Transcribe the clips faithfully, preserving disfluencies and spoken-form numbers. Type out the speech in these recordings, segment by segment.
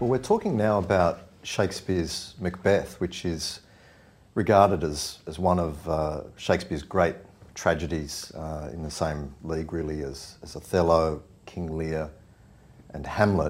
Well, we're talking now about Shakespeare's Macbeth, which is regarded as, as one of uh, Shakespeare's great tragedies, uh, in the same league really as, as Othello, King Lear and Hamlet.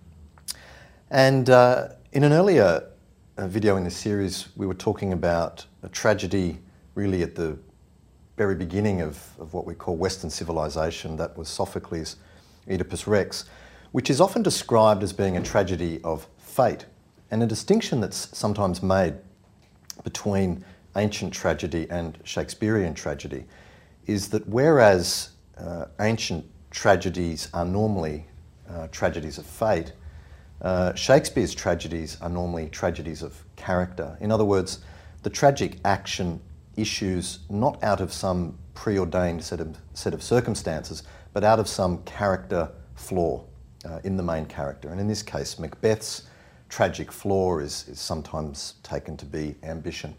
And uh, in an earlier uh, video in this series, we were talking about a tragedy really at the very beginning of, of what we call Western civilization. That was Sophocles' Oedipus Rex, which is often described as being a tragedy of fate. And a distinction that's sometimes made between ancient tragedy and Shakespearean tragedy is that whereas uh, ancient tragedies are normally uh, tragedies of fate, uh, Shakespeare's tragedies are normally tragedies of character. In other words, the tragic action issues not out of some preordained set of, set of circumstances, but out of some character flaw uh, in the main character. And in this case, Macbeth's tragic flaw is, is sometimes taken to be ambition.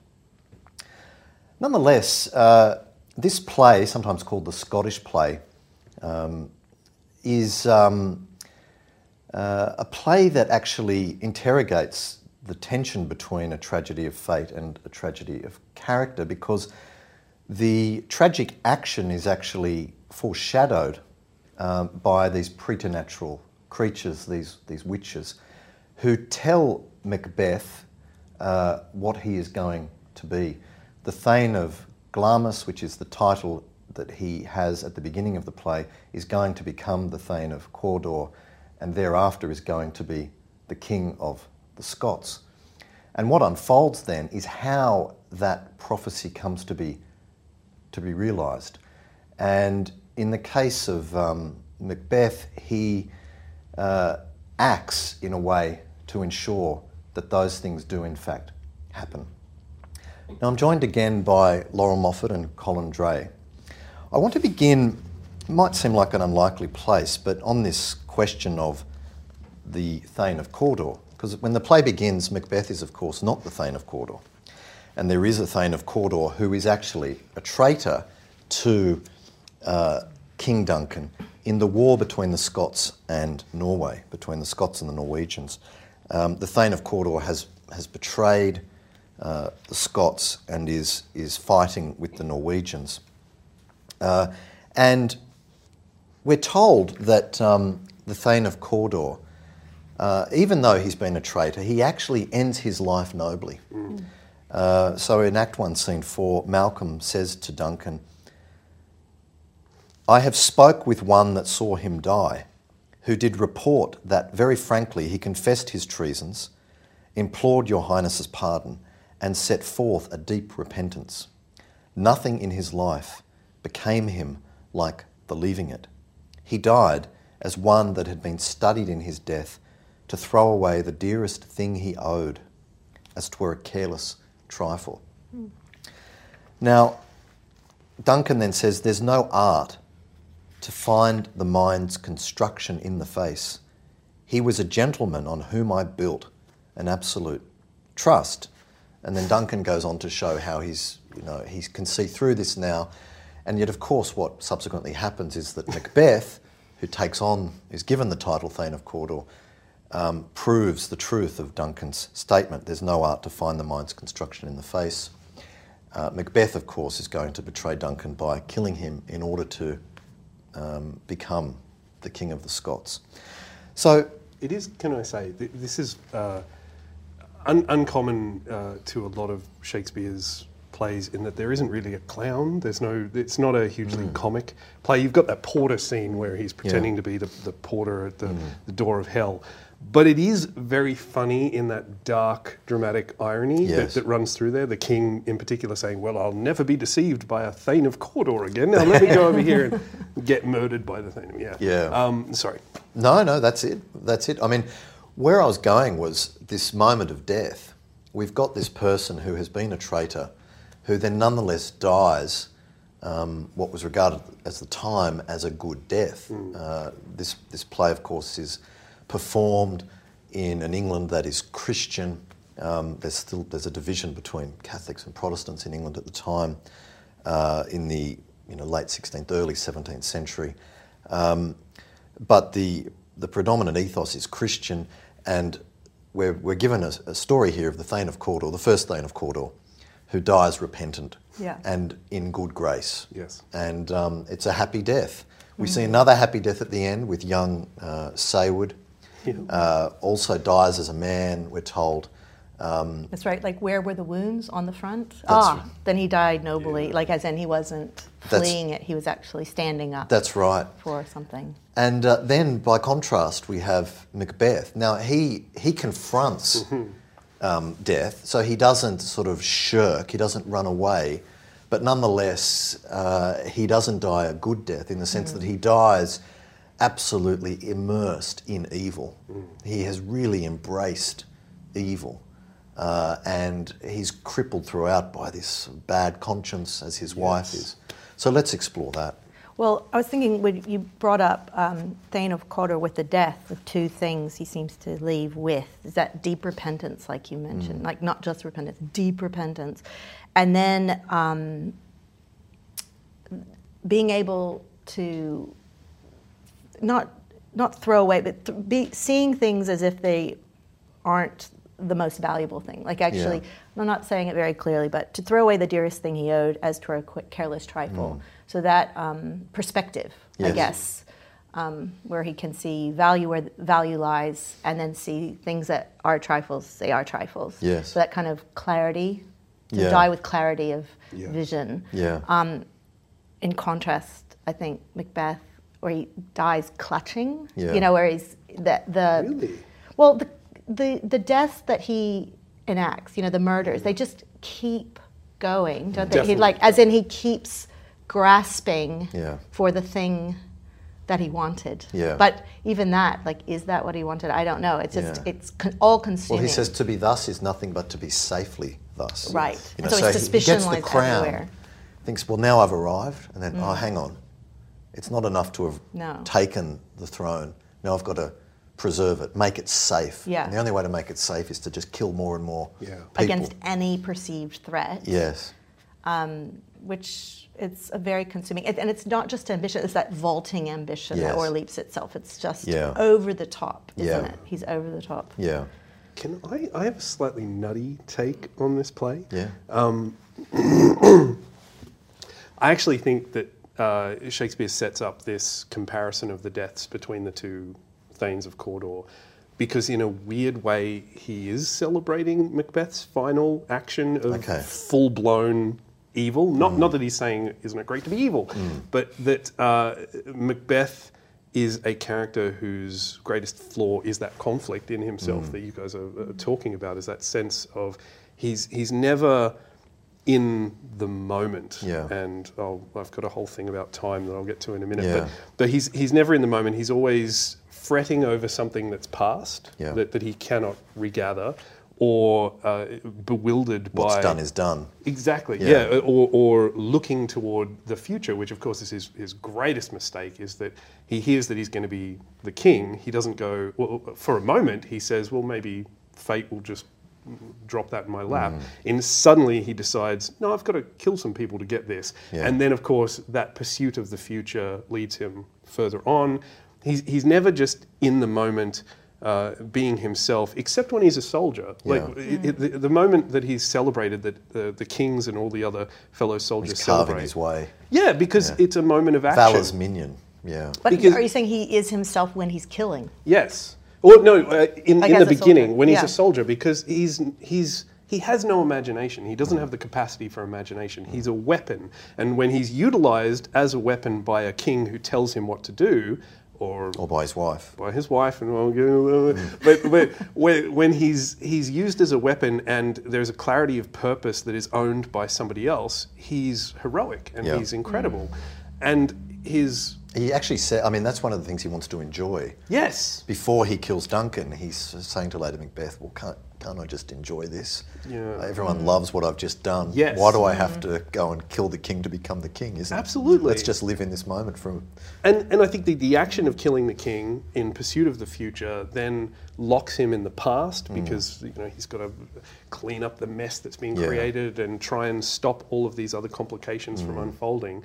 Nonetheless, uh, this play, sometimes called the Scottish play, um, is um, uh, a play that actually interrogates the tension between a tragedy of fate and a tragedy of character, because the tragic action is actually foreshadowed um, by these preternatural creatures, these, these witches, who tell Macbeth uh, what he is going to be. The Thane of Glamis, which is the title that he has at the beginning of the play, is going to become the Thane of Cawdor, and thereafter is going to be the King of the Scots. And what unfolds then is how that prophecy comes to be to be realised. And in the case of um, Macbeth, he uh, acts in a way to ensure that those things do in fact happen. Now, I'm joined again by Laurel Moffat and Colin Dray. I want to begin, it might seem like an unlikely place, but on this question of the Thane of Cawdor, because when the play begins, Macbeth is of course not the Thane of Cawdor, and there is a Thane of Cawdor who is actually a traitor to uh, King Duncan in the war between the Scots and Norway, between the Scots and the Norwegians. Um, the Thane of Cawdor has, has betrayed uh, the Scots and is, is fighting with the Norwegians. Uh, and we're told that um, the Thane of Cawdor, uh, even though he's been a traitor, he actually ends his life nobly. Mm. Uh, so in Act one, Scene four, Malcolm says to Duncan, "I have spoke with one that saw him die, who did report that very frankly he confessed his treasons, implored your Highness's pardon, and set forth a deep repentance. Nothing in his life became him like the leaving it. He died as one that had been studied in his death to throw away the dearest thing he owed, as 'twere a careless trifle." Mm. Now, Duncan then says there's no art to find the mind's construction in the face. He was a gentleman on whom I built an absolute trust. And then Duncan goes on to show how he's, you know, he can see through this now. And yet, of course, what subsequently happens is that Macbeth, who takes on, is given the title Thane of Cawdor, um, proves the truth of Duncan's statement. There's no art to find the mind's construction in the face. Uh, Macbeth, of course, is going to betray Duncan by killing him in order to um, become the King of the Scots. So it is, can I say, th- this is uh, un- uncommon uh, to a lot of Shakespeare's plays in that there isn't really a clown. There's no, it's not a hugely mm. comic play. You've got that porter scene where he's pretending yeah. to be the, the porter at the, mm. the door of hell. But it is very funny in that dark, dramatic irony yes. that, that runs through there. The king, in particular, saying, "Well, I'll never be deceived by a Thane of Cawdor again. Now let me go over here and get murdered by the Thane." Yeah. Yeah. Um, sorry. No, no, that's it. That's it. I mean, where I was going was this moment of death. We've got this person who has been a traitor, who then nonetheless dies um, what was regarded as the time as a good death. Mm. Uh, this this play, of course, is performed in an England that is Christian. Um, there's still there's a division between Catholics and Protestants in England at the time, uh, in the you know late sixteenth, early seventeenth century. Um, but the the predominant ethos is Christian, and we're, we're given a, a story here of the Thane of Cawdor, the first Thane of Cawdor, who dies repentant Yeah. and in good grace. Yes. And um, it's a happy death. We see another happy death at the end with young uh, Sayward. Yeah. Uh, also dies as a man, we're told. Um, That's right. Like, where were the wounds on the front? That's ah, right. then he died nobly. Yeah. Like, as in he wasn't That's- fleeing it; he was actually standing up that's right. for something. And uh, then, by contrast, we have Macbeth. Now, he he confronts um, death, so he doesn't sort of shirk, he doesn't run away, but nonetheless, uh, he doesn't die a good death in the sense Mm. that he dies absolutely immersed in evil. Mm. He has really embraced evil. Uh, and he's crippled throughout by this bad conscience, as his wife Yes. is. So let's explore that. Well, I was thinking when you brought up um, Thane of Cawdor with the death, the two things he seems to leave with is that deep repentance, like you mentioned, Mm. like not just repentance, deep repentance, and then um, being able to not not throw away, but th- be seeing things as if they aren't the most valuable thing. Like actually, Yeah. I'm not saying it very clearly, but to throw away the dearest thing he owed as to a quick, careless trifle. Mm. So that um, perspective, I Yes. guess, um, where he can see value where value lies, and then see things that are trifles, they are trifles. Yes. So that kind of clarity, to Yeah. die with clarity of Yeah. vision. Yeah. Um, in contrast, I think Macbeth, where he dies clutching, Yeah. you know, where he's the the Really? well, the the the deaths that he enacts, you know, the murders, they just keep going, don't they? He Definitely. like, as in he keeps grasping Yeah. for the thing that he wanted. Yeah. But even that, like, is that what he wanted? I don't know. It's just, Yeah. it's con- all Well, consuming. he says to be thus is nothing but to be safely thus. Right. You And know, so his he- suspicion he gets the lies crown, everywhere. thinks, well, now I've arrived, and then, oh, hang on. It's not enough to have No. taken the throne. Now I've got to preserve it, make it safe. Yeah. And the only way to make it safe is to just kill more and more Yeah. people. Against any perceived threat. Yes. Which it's a very consuming, and and it's not just ambition, it's that vaulting ambition that Yes. o'erleaps itself. It's just Yeah. over the top, isn't Yeah. it? He's over the top. Yeah. Can I? I have a slightly nutty take on this play. Yeah. I actually think that uh, Shakespeare sets up this comparison of the deaths between the two Thanes of Cawdor, because in a weird way he is celebrating Macbeth's final action of Okay. full-blown evil. Not not that he's saying, isn't it great to be evil, but that uh, Macbeth is a character whose greatest flaw is that conflict in himself that you guys are, are talking about, is that sense of he's he's never in the moment. Yeah. And oh, I've got a whole thing about time that I'll get to in a minute. Yeah. But, but he's he's never in the moment. He's always fretting over something that's past, Yeah. that, that he cannot regather, or uh, bewildered What's by... done is done. Exactly, Yeah. yeah, or, or looking toward the future, which of course is his, his greatest mistake, is that he hears that he's going to be the king. He doesn't go, well, for a moment, he says, well, maybe fate will just drop that in my lap. Mm. And suddenly he decides, no, I've got to kill some people to get this. Yeah. And then, of course, that pursuit of the future leads him further on. He's, he's never just in the moment uh, being himself, except when he's a soldier. Yeah. Like it, it, the, the moment that he's celebrated, that uh, the kings and all the other fellow soldiers He's carving celebrate. his way. Yeah, because Yeah. it's a moment of action. Valor's minion. Yeah. But Because- are you saying he is himself when he's killing? Yes. Well, no, uh, in, Like in as the a beginning, soldier, when he's yeah. a soldier, because he's he's he has no imagination. He doesn't have the capacity for imagination. He's a weapon, and when he's utilized as a weapon by a king who tells him what to do, or Or by his wife. by his wife, and well, but, but when, when he's he's used as a weapon, and there's a clarity of purpose that is owned by somebody else, he's heroic and Yeah. he's incredible, and his He actually said, I mean, that's one of the things he wants to enjoy. yes, Before he kills Duncan, he's saying to Lady Macbeth, well, can't, can't I just enjoy this? Yeah. Everyone loves what I've just done. Yes. Why do I have to go and kill the king to become the king? Isn't Absolutely. Let's just live in this moment. From And and I think the, the action of killing the king in pursuit of the future then locks him in the past, because you know he's got to clean up the mess that's been Yeah. created and try and stop all of these other complications from unfolding.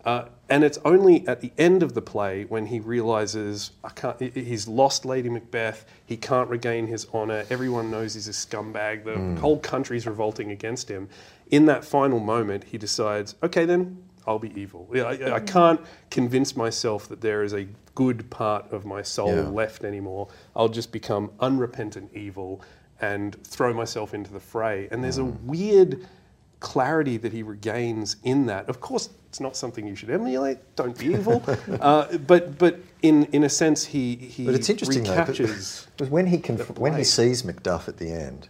Uh, and it's only at the end of the play when he realises I can't. He's lost Lady Macbeth. He can't regain his honour. Everyone knows he's a scumbag. The mm. whole country's revolting against him. In that final moment, he decides, okay, then I'll be evil. I, I can't convince myself that there is a good part of my soul yeah. left anymore. I'll just become unrepentant evil and throw myself into the fray. And there's mm. a weird clarity that he regains in that. Of course, it's not something you should emulate. Don't be evil. uh, but but in, in a sense, he he but it's interesting recaptures. Though, when he conf- when he sees Macduff at the end,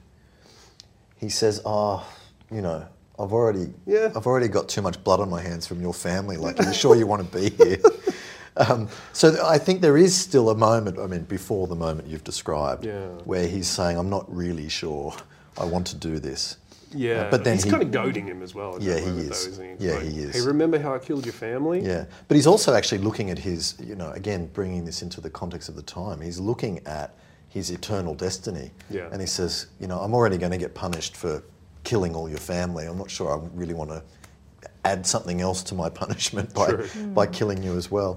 he says, "Oh, you know, I've already yeah. I've already got too much blood on my hands from your family. Like, are you sure you want to be here?" Um, so th- I think there is still a moment. I mean, before the moment you've described, yeah. where he's saying, "I'm not really sure I want to do this." Yeah, uh, but then he's he, kind of goading him as well. Yeah, he moment, is. Though, he? Yeah, like, he is. Hey, remember how I killed your family? Yeah, but he's also actually looking at his, you know, again, bringing this into the context of the time. He's looking at his eternal destiny. Yeah. And he says, you know, I'm already going to get punished for killing all your family. I'm not sure I really want to add something else to my punishment by mm. by killing you as well.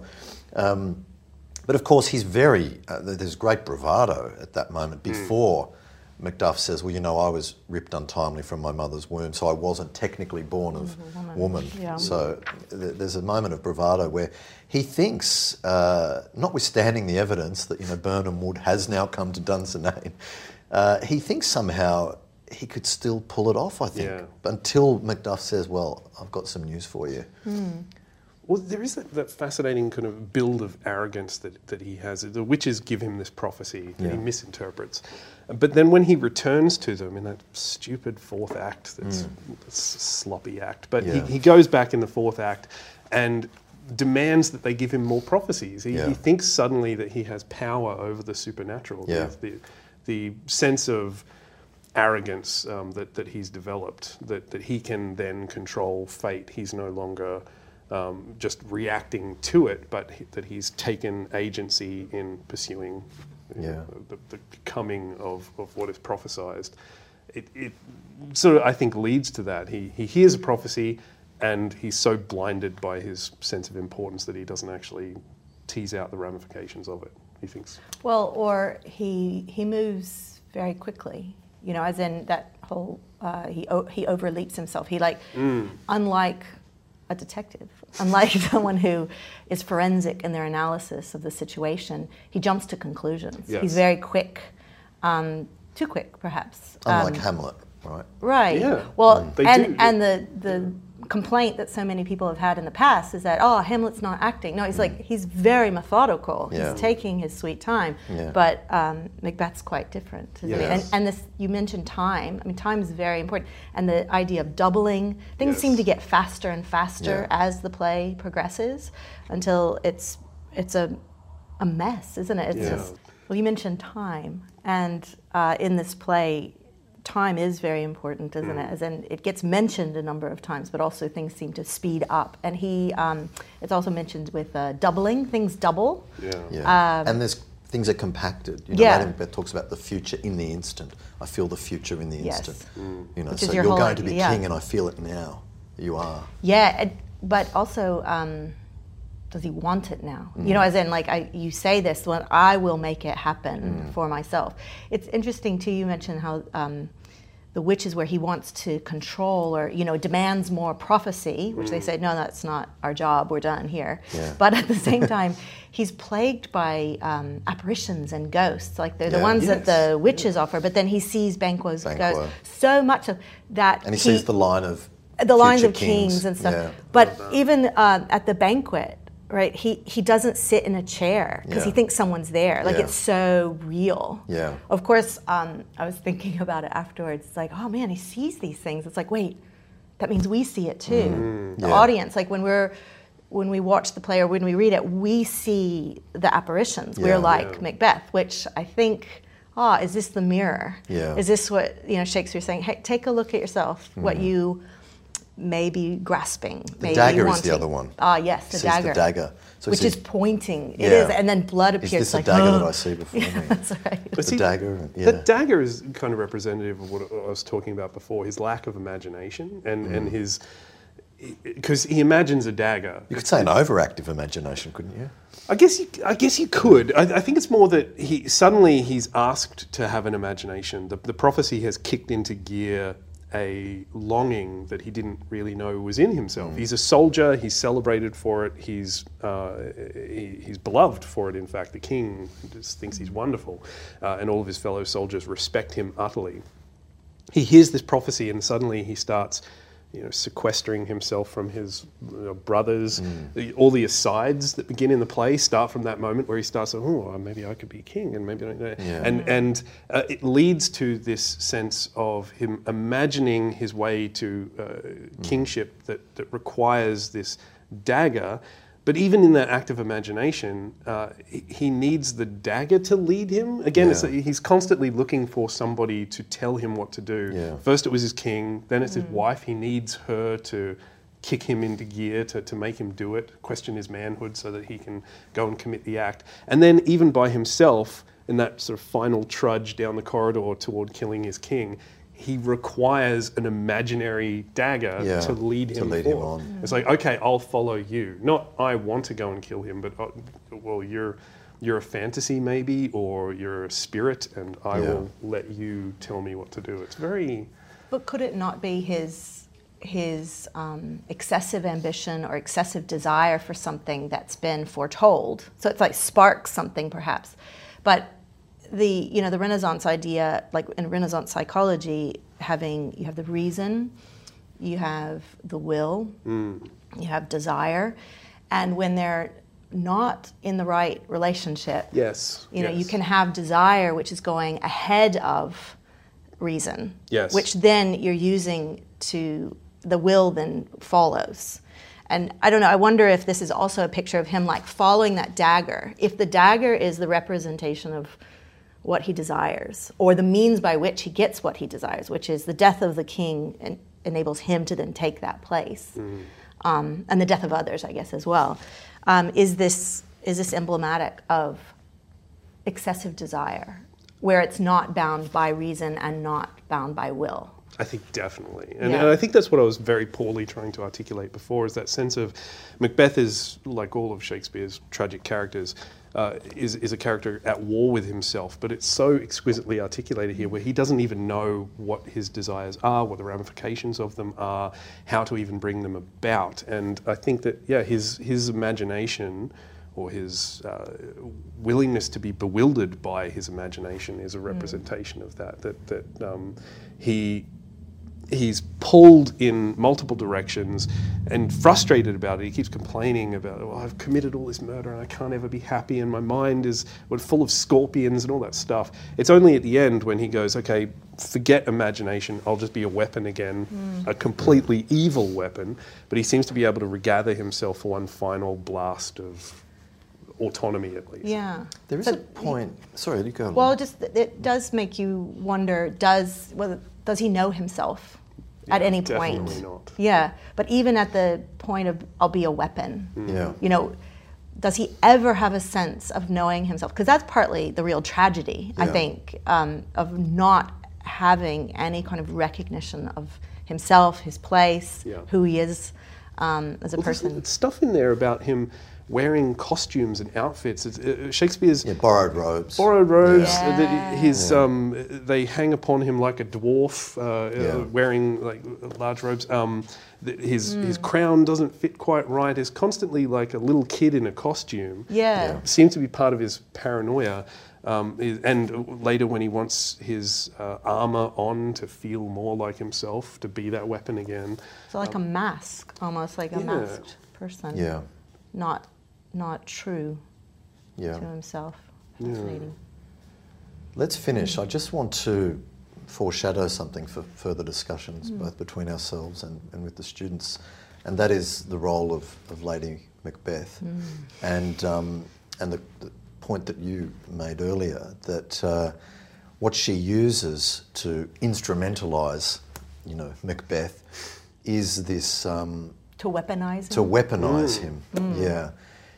Um, but of course, he's very, uh, there's great bravado at that moment before. Mm. Macduff says, well, you know, I was ripped untimely from my mother's womb, so I wasn't technically born of woman. woman. Yeah. So th- there's a moment of bravado where he thinks, uh, notwithstanding the evidence that, you know, Birnam Wood has now come to Dunsinane, uh, he thinks somehow he could still pull it off, I think, yeah. until Macduff says, well, I've got some news for you. Mm. Well, there is that, that fascinating kind of build of arrogance that, that he has. The witches give him this prophecy that yeah. he misinterprets. But then when he returns to them in that stupid fourth act, that's, mm. that's a sloppy act, but yeah. he, he goes back in the fourth act and demands that they give him more prophecies. He, yeah. he thinks suddenly that he has power over the supernatural. Yeah. The, the sense of arrogance um, that, that he's developed, that, that he can then control fate. He's no longer um, just reacting to it, but he, that he's taken agency in pursuing yeah. know, the, the coming of, of what is prophesized. It, it sort of, I think, leads to that. He, he hears a prophecy and he's so blinded by his sense of importance that he doesn't actually tease out the ramifications of it, he thinks. Well, or he he moves very quickly. You know, as in that whole, uh, he o- he overleaps himself. He like, mm. unlike a detective, unlike someone who is forensic in their analysis of the situation, he jumps to conclusions. Yes. He's very quick, um, too quick perhaps. Unlike um, Hamlet, right? Right. Yeah. Well, They and do. and the the complaint that so many people have had in the past is that, oh, Hamlet's not acting. No, he's like, he's very methodical. Yeah. He's taking his sweet time. Yeah. But um, Macbeth's quite different, isn't Yes. he? And, and this, you mentioned time. I mean, time is very important. And the idea of doubling, things Yes. seem to get faster and faster Yeah. as the play progresses until it's it's a a mess, isn't it? It's Yeah. just, well, you mentioned time. And uh, in this play, time is very important, isn't Mm. it? As in, it gets mentioned a number of times, but also things seem to speed up. And he, um, it's also mentioned with uh, doubling, things double. Yeah. Yeah. Um, and there's things are compacted. You know, Yeah. Lady Macbeth talks about the future in the instant. I feel the future in the Yes. instant. Mm. You know, Which is so your you're whole going to be idea. king, and I feel it now. You are. Yeah, and, but also, um, does he want it now? Mm. You know, as in, like, I, you say this, when I will make it happen Mm. for myself. It's interesting, too, you mentioned how um, the witch is where he wants to control or, you know, demands more prophecy, which Mm. they say, no, that's not our job, we're done here. Yeah. But at the same time, he's plagued by um, apparitions and ghosts, like they're the Yeah. ones Yes. that the witches offer, but then he sees Banquo's Banquo. ghost. So much of that. And he, sees the line of the lines future of kings, and stuff. Yeah. But even uh, at the banquet, right, he, he doesn't sit in a chair because he Yeah. thinks someone's there. Like, Yeah. it's so real. Yeah. Of course, um, I was thinking about it afterwards. It's like, oh man, he sees these things. It's like, wait, that means we see it too. Mm. The Yeah. audience, like when we're when we watch the play or when we read it, we see the apparitions. Yeah. We're like Yeah. Macbeth, which I think, ah, is this the mirror? Yeah. Is this what, you know, Shakespeare's saying? Hey, take a look at yourself, what you may be grasping. The may be dagger is wanting. the other one. Ah, yes, the He sees dagger. the dagger. So he which sees, is pointing. It Yeah. is, and then blood is appears. this the like, dagger oh. that I see before Yeah, me? that's right. But The see, dagger. Yeah. The dagger is kind of representative of what I was talking about before, his lack of imagination and, Mm. and his because he imagines a dagger. You could say an overactive imagination, couldn't you? I guess you, I guess you could. I, I think it's more that he suddenly he's asked to have an imagination. The, the prophecy has kicked into gear a longing that he didn't really know was in himself. Mm. He's a soldier. He's celebrated for it. He's uh, he, he's beloved for it. In fact, the king just thinks he's wonderful, uh, and all of his fellow soldiers respect him utterly. He hears this prophecy, and suddenly he starts, you know, sequestering himself from his you know, brothers. Mm. The, all the asides that begin in the play start from that moment where he starts, oh, maybe I could be king, and maybe I don't know. Yeah. And and uh, it leads to this sense of him imagining his way to uh, mm. kingship that, that requires this dagger. But even in that act of imagination, uh, he, he needs the dagger to lead him. Again, yeah. it's, he's constantly looking for somebody to tell him what to do. Yeah. First it was his king, then it's mm. his wife. He needs her to kick him into gear, to, to make him do it, question his manhood so that he can go and commit the act. And then even by himself, in that sort of final trudge down the corridor toward killing his king, he requires an imaginary dagger yeah, to lead him to lead him on. It's like, okay, I'll follow you. Not I want to go and kill him, but uh, well, you're you're a fantasy maybe, or you're a spirit, and I yeah. will let you tell me what to do. It's very. But could it not be his his um, excessive ambition or excessive desire for something that's been foretold? So it's like sparks something perhaps, but. The you know the Renaissance idea, like in Renaissance psychology, having you have the reason, you have the will, mm. you have desire, and when they're not in the right relationship, yes, you know yes. you can have desire which is going ahead of reason, yes. which then you're using to the will then follows. And I don't know, I wonder if this is also a picture of him like following that dagger. If the dagger is the representation of what he desires, or the means by which he gets what he desires, which is the death of the king and enables him to then take that place, mm. um, and the death of others, I guess, as well. Um, is this is this emblematic of excessive desire, where it's not bound by reason and not bound by will? I think definitely. And, yeah. and I think that's what I was very poorly trying to articulate before, is that sense of Macbeth is, like all of Shakespeare's tragic characters, uh, is, is a character at war with himself, but it's so exquisitely articulated here where he doesn't even know what his desires are, what the ramifications of them are, how to even bring them about. And I think that, yeah, his, his imagination or his uh, willingness to be bewildered by his imagination is a representation mm. of that, that, that um, he... He's pulled in multiple directions and frustrated about it. He keeps complaining about, oh, I've committed all this murder and I can't ever be happy and my mind is well, full of scorpions and all that stuff. It's only at the end when he goes, okay, forget imagination, I'll just be a weapon again, mm. a completely evil weapon. But he seems to be able to regather himself for one final blast of autonomy, at least. Yeah. There is so, a point, sorry, you go on. Well, just it does make you wonder, does, well, does he know himself yeah, at any point? Definitely not. Yeah, but even at the point of, I'll be a weapon, mm. yeah. you know, does he ever have a sense of knowing himself? Because that's partly the real tragedy, yeah. I think, um, of not having any kind of recognition of himself, his place, yeah. who he is um, as a well, person. There's stuff in there about him wearing costumes and outfits. It's, uh, Shakespeare's yeah, borrowed robes. Borrowed robes. Yeah. Uh, the, his yeah. um, they hang upon him like a dwarf, uh, yeah. uh, wearing like large robes. Um, the, his mm. his crown doesn't fit quite right. He's constantly like a little kid in a costume. Yeah, yeah. Seems to be part of his paranoia. Um, and later, when he wants his uh, armor on to feel more like himself, to be that weapon again. So like um, a mask, almost like a yeah. masked person. Yeah. Not. Not true yeah. to himself. Fascinating. Yeah. Let's finish. I just want to foreshadow something for further discussions, mm. both between ourselves and, and with the students, and that is the role of, of Lady Macbeth. Mm. And um, and the, the point that you made earlier, that uh, what she uses to instrumentalise, you know, Macbeth, is this... Um, to weaponize him? To weaponise mm. him, mm. yeah.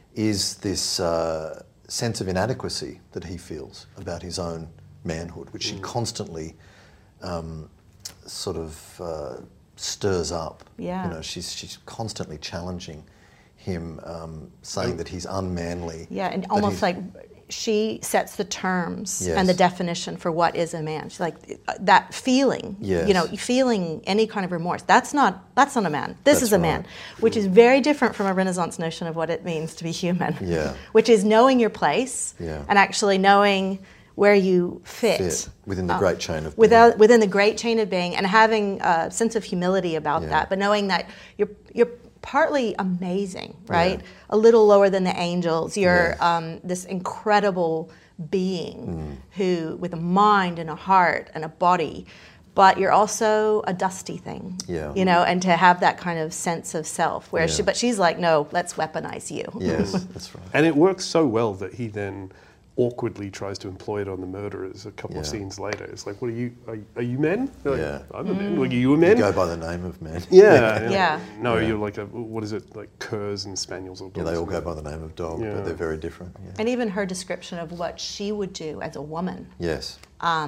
Is this uh, sense of inadequacy that he feels about his own manhood, which mm. she constantly um, sort of uh, stirs up. Yeah. You know, she's she's constantly challenging him, um, saying that he's unmanly. Yeah, and that almost he's- like she sets the terms Yes. and the definition for what is a man. She's like uh, that feeling, Yes. you know, feeling any kind of remorse. That's not that's not a man. This That's is a right. man, which is very different from a Renaissance notion of what it means to be human. Yeah. Which is knowing your place Yeah. and actually knowing where you fit. fit within the Uh, great chain of being. without within the great chain of being, and having a sense of humility about Yeah. that, but knowing that you're you're partly amazing, right? Yeah. A little lower than the angels. You're Yeah. um, this incredible being Mm. who, with a mind and a heart and a body, but you're also a dusty thing. Yeah. You know, and to have that kind of sense of self, where Yeah. she, but she's like, no, let's weaponize you. Yes, that's right. And it works so well that he then awkwardly tries to employ it on the murderers a couple of Yeah. scenes later. It's like, what are you, are, are you men? They're like, Yeah. I'm a man. Like, are you a You man? go by the name of man. Yeah. yeah. Yeah. No, Yeah. you're like a, what is it, like curs and spaniels or Yeah, dogs? they all go by the name of dog, Yeah. but they're very different. Yeah. And even her description of what she would do as a woman, Yes.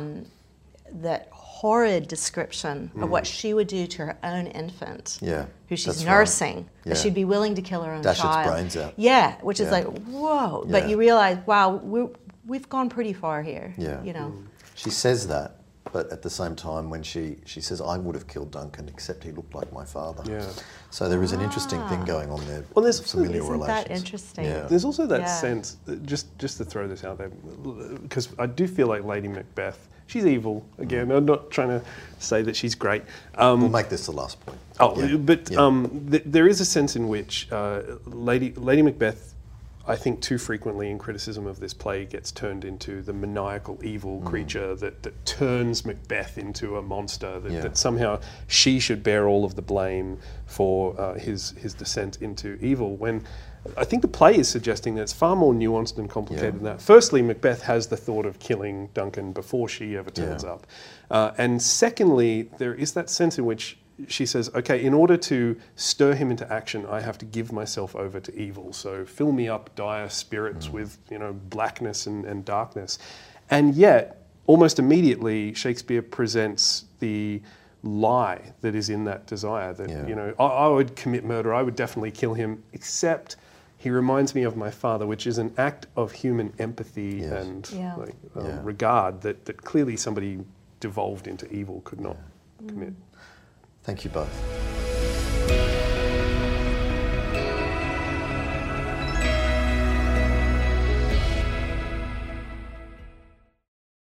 that horrid description of what she would do to her own infant, Mm. Yeah, who she's that's right. nursing, Yeah. that she'd be willing to kill her own Dash its child. brains out. Yeah, which is Yeah. like, whoa. But Yeah. you realize, wow, we're, we've gone pretty far here. Yeah. You know. She says that, but at the same time, when she, she says, I would have killed Duncan, except he looked like my father. Yeah. So there is an interesting thing going on there. Well, there's- familial Isn't relations. that interesting? Yeah. There's also that Yeah. sense, that just just to throw this out there, because I do feel like Lady Macbeth, she's evil. Again, I'm not trying to say that she's great. Um, We'll make this the last point. Oh, Yeah. but Yeah. um, th- there is a sense in which uh, Lady Lady Macbeth, I think, too frequently in criticism of this play, gets turned into the maniacal evil Mm. creature that, that turns Macbeth into a monster. That, Yeah. that somehow she should bear all of the blame for uh, his his descent into evil. When I think the play is suggesting that it's far more nuanced and complicated Yeah. than that. Firstly, Macbeth has the thought of killing Duncan before she ever turns Yeah. up. Uh, and secondly, there is that sense in which she says, okay, in order to stir him into action, I have to give myself over to evil. So fill me up, dire spirits, with, you know, blackness and, and darkness. And yet, almost immediately, Shakespeare presents the lie that is in that desire. That, Yeah. you know, I, I would commit murder, I would definitely kill him, except he reminds me of my father, which is an act of human empathy Yes. and Yeah. like, um, Yeah. regard that, that clearly somebody devolved into evil could not commit. Thank you both.